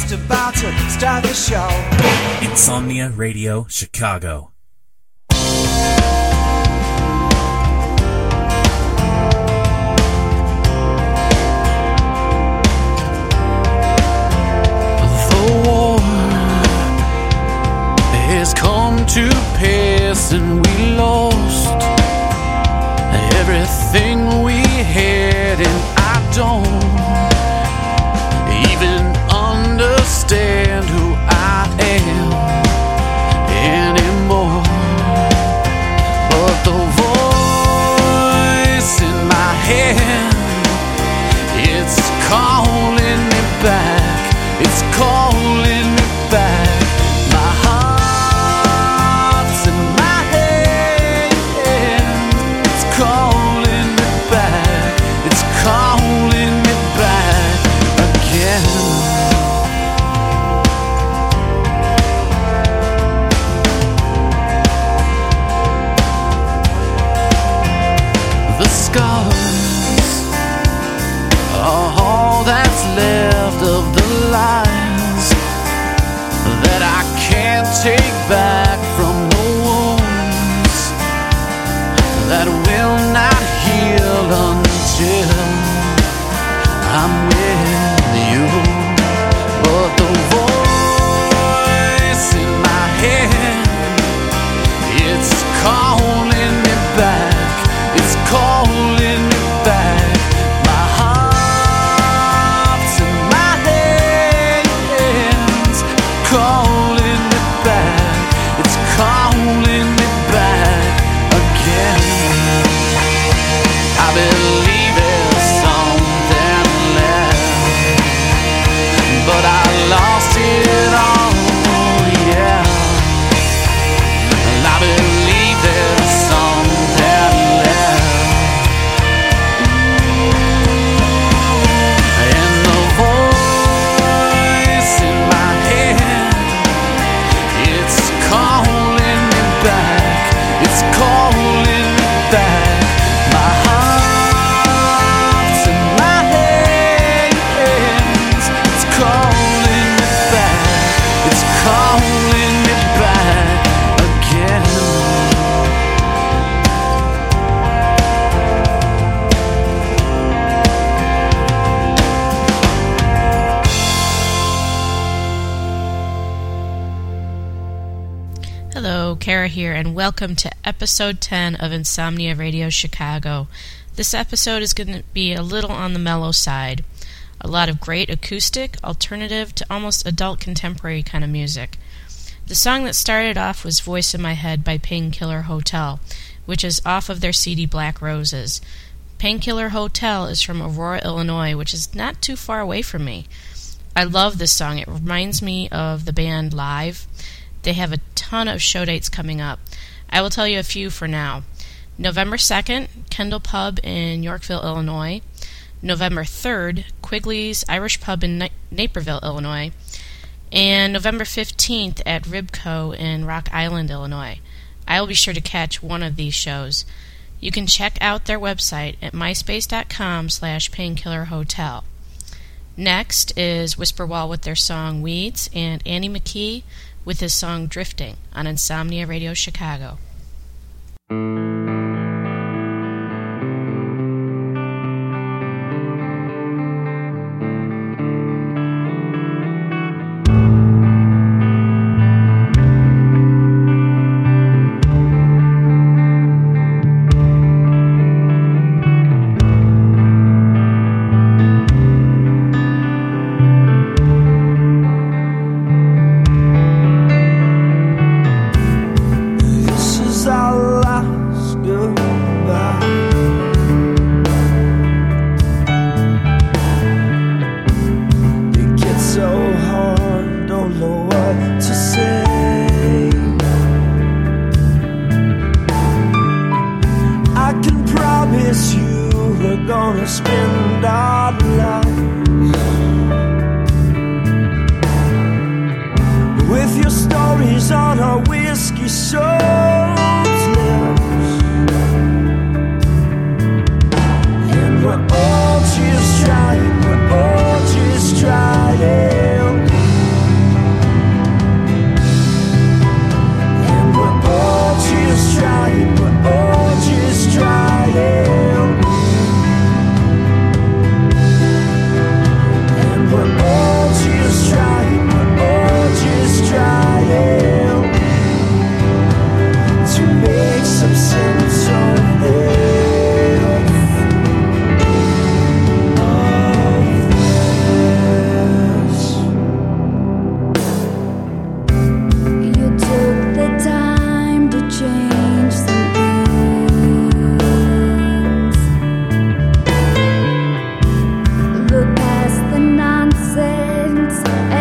just about to start the show. Insomnia Radio, Chicago. Has come to pass and we lost everything we had, and I don't even understand who I am anymore. But the voice in my head, it's calling me back, it's calling me back. My heart's in my head, it's calling me back, it's calling me back again. The scars are all that's left of the lies that I can't take back from the wounds that will not heal until I'm with you. But the voice in my head, it's calling me back, it's calling me back. My heart's in my hands, calling me back, it's calling me back again. I believe there's something left, but I lost it all, yeah. I believe there's something left, and the voice in my head, it's calling me back, it's calling me back. My heart's in my hands, it's calling me back, it's calling me back again. Hello, Kara here, and welcome to episode 10 of Insomnia Radio Chicago. This episode is going to be a little on the mellow side. A lot of great acoustic, alternative to almost adult contemporary kind of music. The song that started off was Voice in My Head by Painkiller Hotel, which is off of their CD Black Roses. Painkiller Hotel is from Aurora, Illinois, which is not too far away from me. I love this song. It reminds me of the band Live. They have a ton of show dates coming up. I will tell you a few for now. November 2nd, Kendall Pub in Yorkville, Illinois. November 3rd, Quigley's Irish Pub in Naperville, Illinois. And November 15th at Ribco in Rock Island, Illinois. I will be sure to catch one of these shows. You can check out their website at myspace.com/painkillerhotel. Next is Whisperwall with their song Weeds, and Annie McKee with his song Drifting on Insomnia Radio Chicago. This is our last goodbye. It gets so hard, don't know what to say. I can promise you we're gonna spend our lives with your stories on our whiskey soaked lips. And we're all just trying, we're all just trying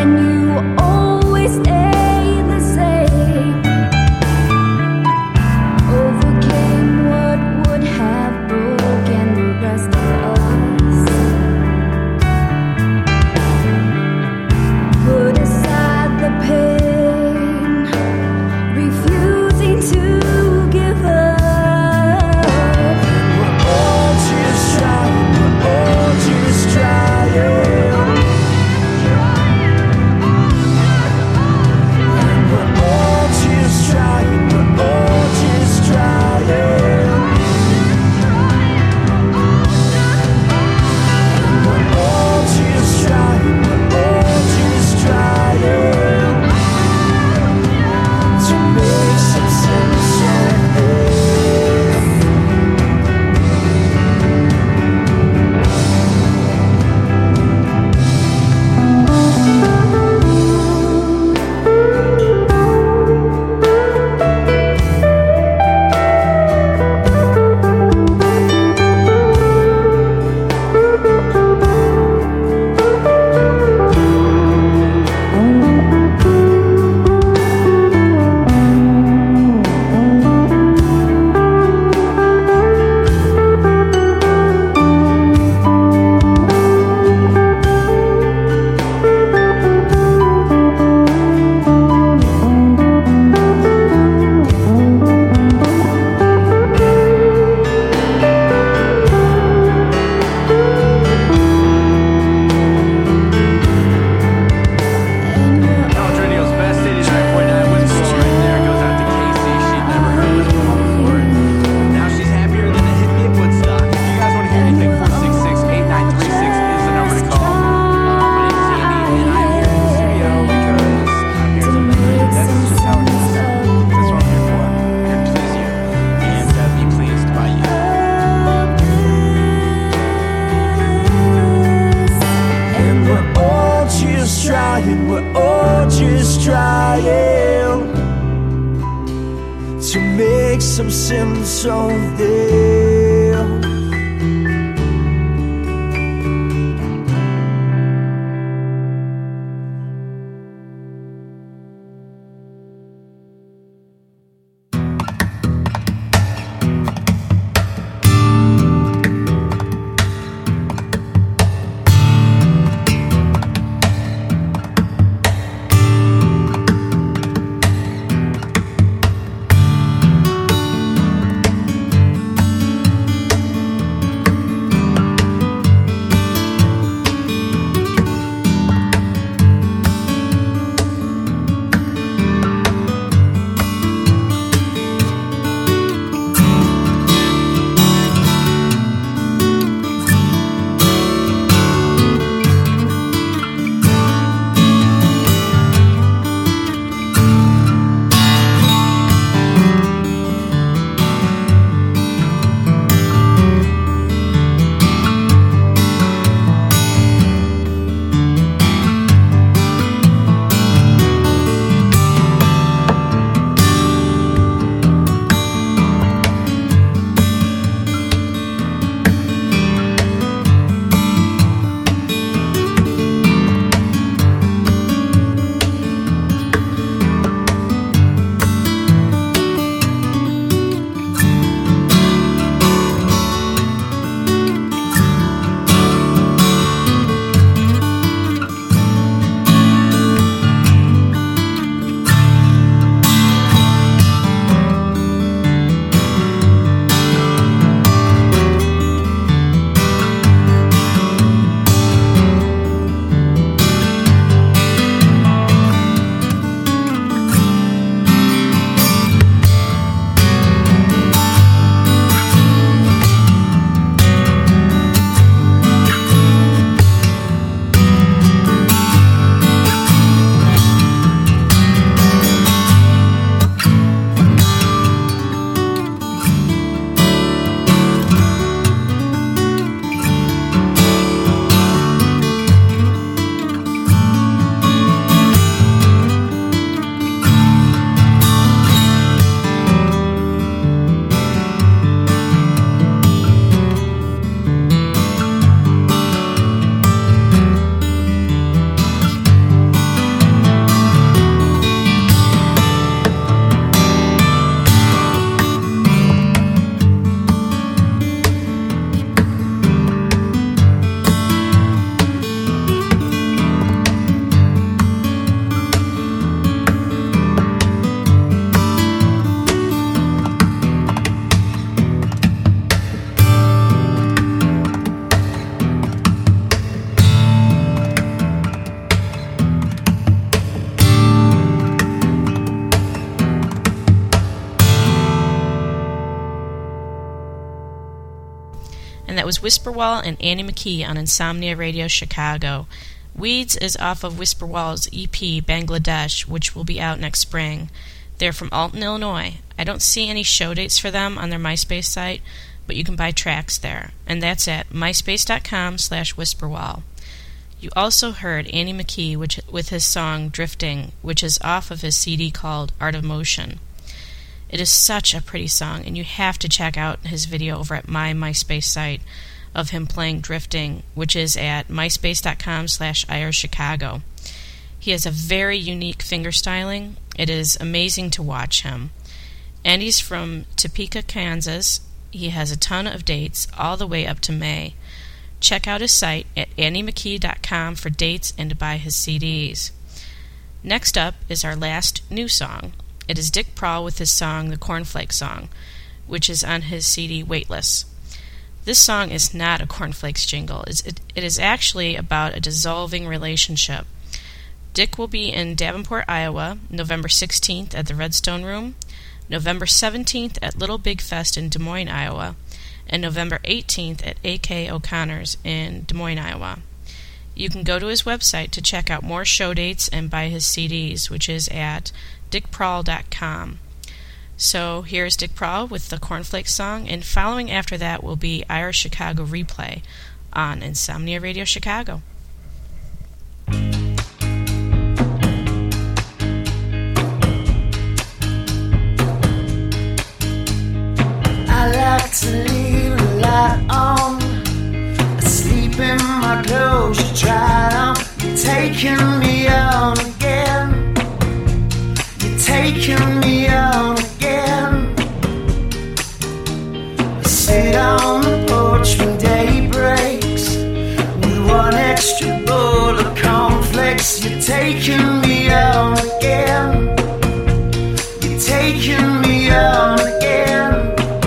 some sense of them. And that was Whisperwall and Annie McKee on Insomnia Radio Chicago. Weeds is off of Whisperwall's EP Bangladesh, which will be out next spring. They're from Alton, Illinois. I don't see any show dates for them on their MySpace site, but you can buy tracks there. And that's at myspace.com/Whisperwall. You also heard Annie McKee with his song Drifting, which is off of his CD called Art of Motion. It is such a pretty song, and you have to check out his video over at my MySpace site of him playing Drifting, which is at myspace.com/IRChicago. He has a very unique fingerstyling. It is amazing to watch him. And he's from Topeka, Kansas. He has a ton of dates all the way up to May. Check out his site at anniemckee.com for dates and to buy his CDs. Next up is our last new song. It is Dick Prowl with his song The Cornflake Song, which is on his CD Weightless. This song is not a cornflakes jingle. It is actually about a dissolving relationship. Dick will be in Davenport, Iowa, November 16th at the Redstone Room, November 17th at Little Big Fest in Des Moines, Iowa, and November 18th at A.K. O'Connor's in Des Moines, Iowa. You can go to his website to check out more show dates and buy his CDs, which is at dickprowl.com. So here's Dick Prowl with the Cornflake Song, and following after that will be Irish Chicago Replay on Insomnia Radio Chicago. I like to leave the light on, asleep in my clothes you tried on. You're taking me on again, you're taking me on again. I sit on the porch when day breaks with one extra bowl of cornflakes. You're taking me on again, you're taking me on again.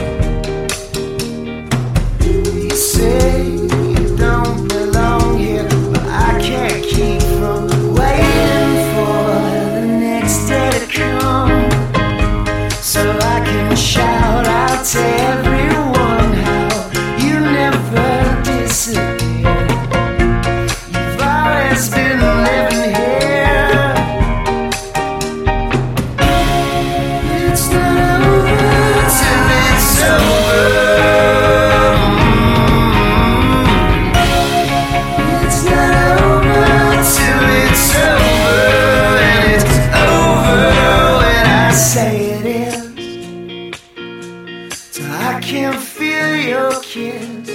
Say you don't belong here, but I can't keep from waiting for the next day to come, so I can shout out to everyone how you never disappear. You've always been living here. It's not over till it's over. I can feel your kiss.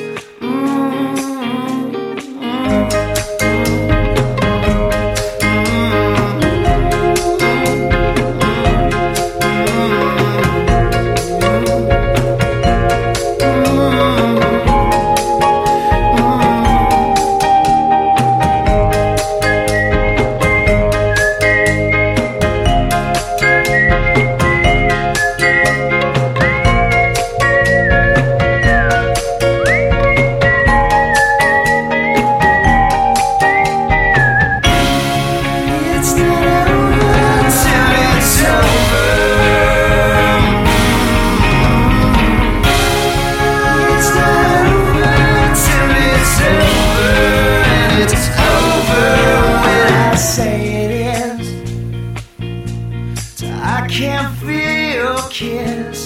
I can't feel your kiss.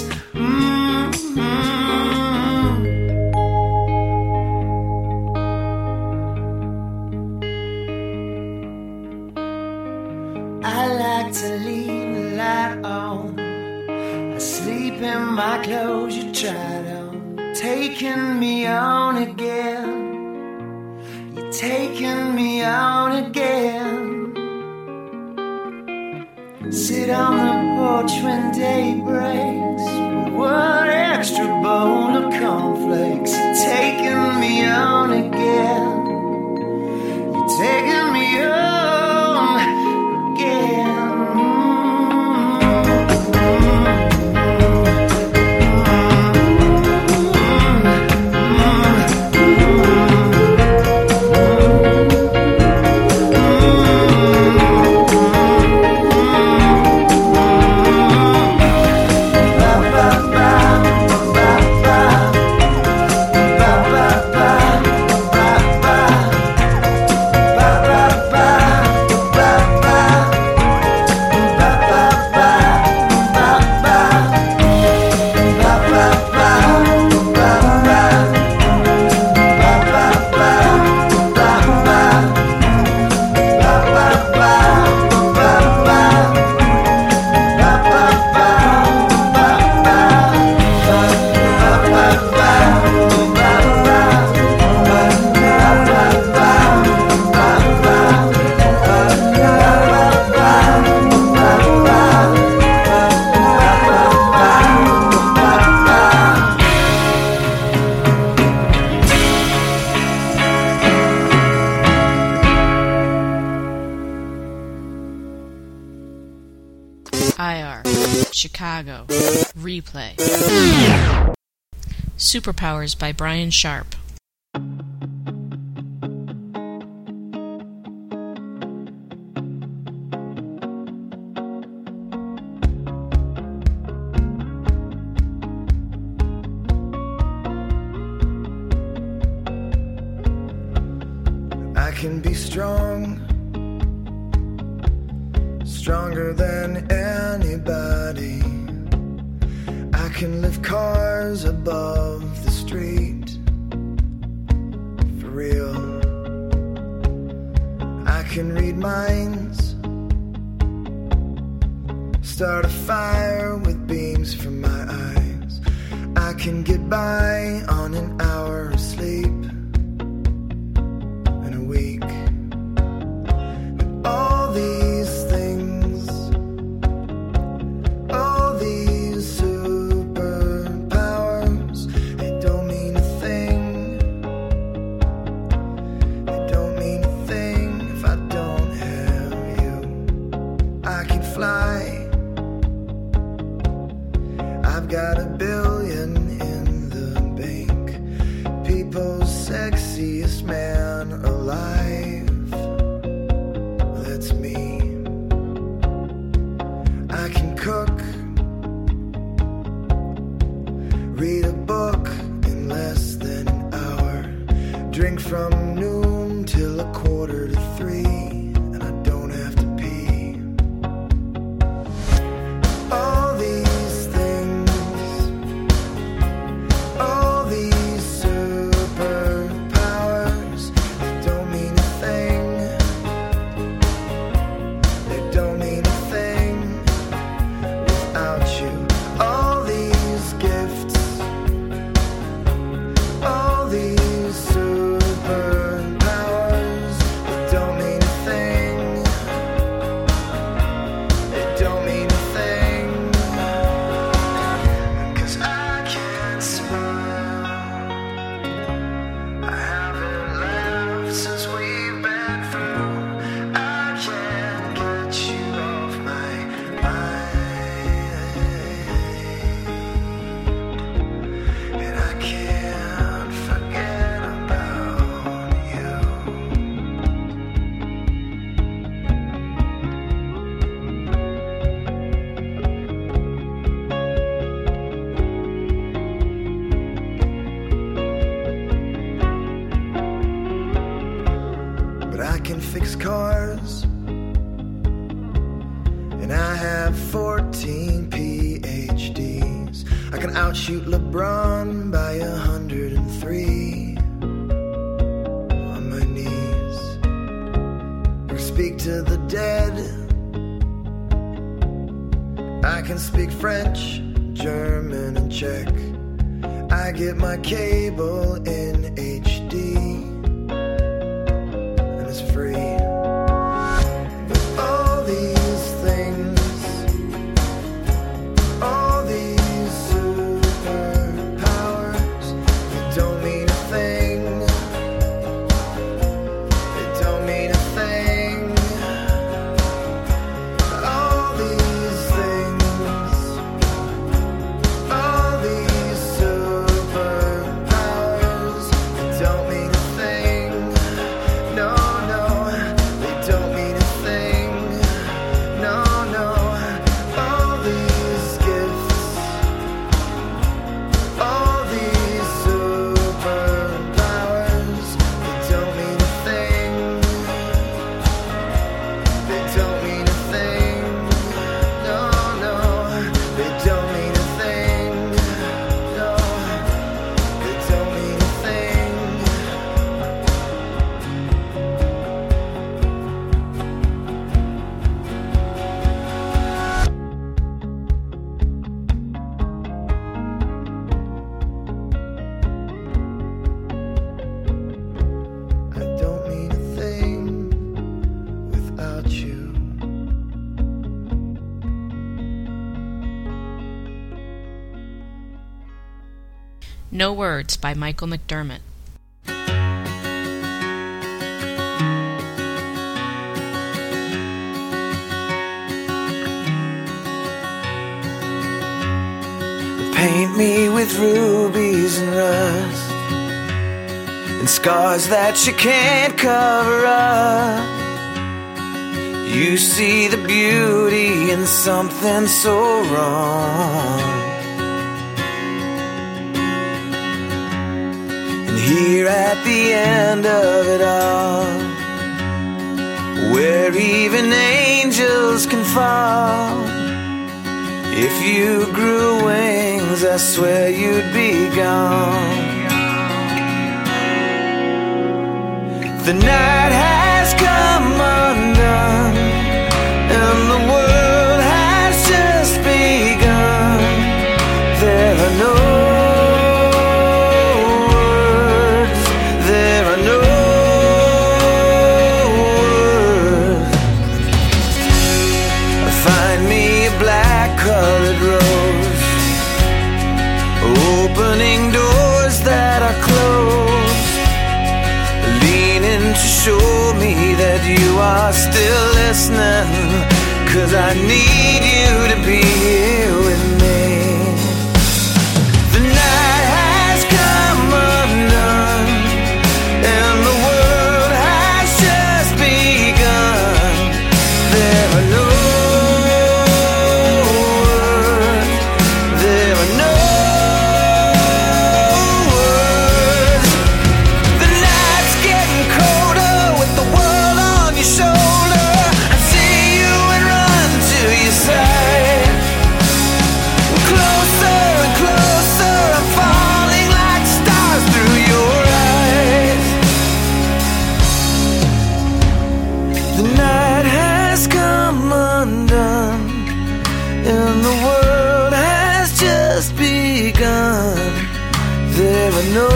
I like to leave the light on. I sleep in my clothes you tried on. Taking me on again. You're taking me on again. Sit on the porch when day breaks. One extra bowl of cornflakes. You're taking me on again. You're taking me on again. Ba ba ba ba ba ba ba ba. IR, Chicago, Replay. Superpowers by Brian Sharp. I can be strong, stronger than anybody. I can lift cars above the street, for real. I can read minds, start a fire with beams from my eyes. I can get by on an hour of sleep in a week. But all these things, all these superpowers, they don't mean a thing. They don't mean a thing if I don't have you. I can fly, I've got $1 billion in the bank. People's sexiest man alive, that's me. I can cook, read a book in less than an hour, drink from noon till 2:45, and I don't have to pee. All these things, all these superpowers, they don't mean a thing. They don't mean a thing without you. All these gifts, all these superpowers, they don't mean a thing. They don't mean a thing. 'Cause I can't smile, I haven't laughed since we've been through. I can't get you off my mind, and I can't forget about you. But I can fix cars, and I have 14 PhDs. I can outshoot LeBron by 103 on my knees, or speak to the dead. I can speak French, German, and Czech. I get my cable in HD, and it's free. All these things, all these superpowers, they don't mean a thing. They don't mean a thing. All these things, all these superpowers, they don't mean a thing. No, no, they don't mean a thing. No, no, all these gifts, all these superpowers, they don't mean a thing. They don't mean a thing. No, no, they don't mean a thing. No, they don't mean a thing. I don't mean a thing without you. No Words by Michael McDermott. paint me with rubies and rust, and scars that you can't cover up. You see the beauty in something so wrong. And here at the end of it all, where even angels can fall, if you grew wings, I swear you'd be gone. The night has come undone, and the world has just begun. There are no words, there are no words. Find me a black-colored rose, opening doors that are closed, leaning to show me that you are still listening, 'cause I need you to be here with me. The night has come undone, and the world has just begun. There are no words, there are no words. The night's getting colder with the world on your shoulder. I see you and run to your side. Closer and closer, I'm falling like stars through your eyes. The night has come undone, and the world has just begun. There are no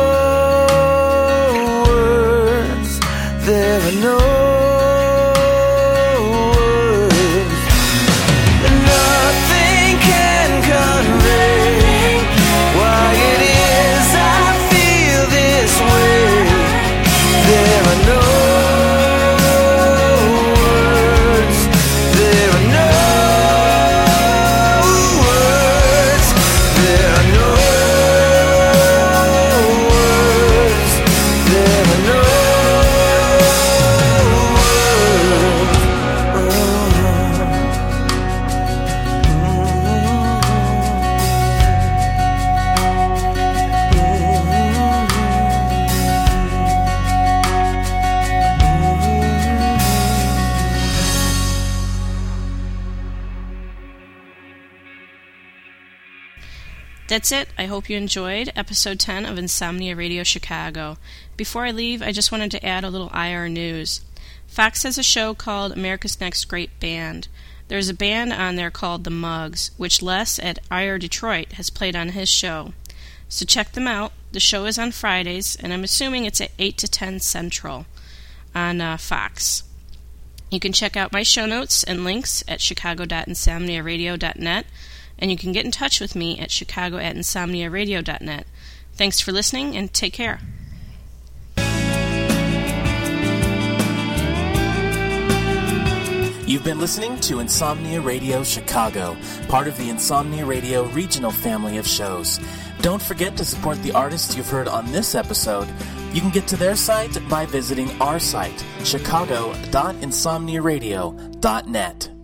words, there are no words. Nothing can convey why it is I feel this way. There are no words, there are no words, there are no words, there are no That's it. I hope you enjoyed episode 10 of Insomnia Radio Chicago. Before I leave, I just wanted to add a little IR news. Fox has a show called America's Next Great Band. There's a band on there called The Mugs, which Les at IR Detroit has played on his show. So check them out. The show is on Fridays, and I'm assuming it's at 8 to 10 Central on Fox. You can check out my show notes and links at chicago.insomniaradio.net, and you can get in touch with me at chicago@insomniaradio.net. Thanks for listening, and take care. You've been listening to Insomnia Radio Chicago, part of the Insomnia Radio regional family of shows. Don't forget to support the artists you've heard on this episode. You can get to their site by visiting our site, chicago.insomniaradio.net.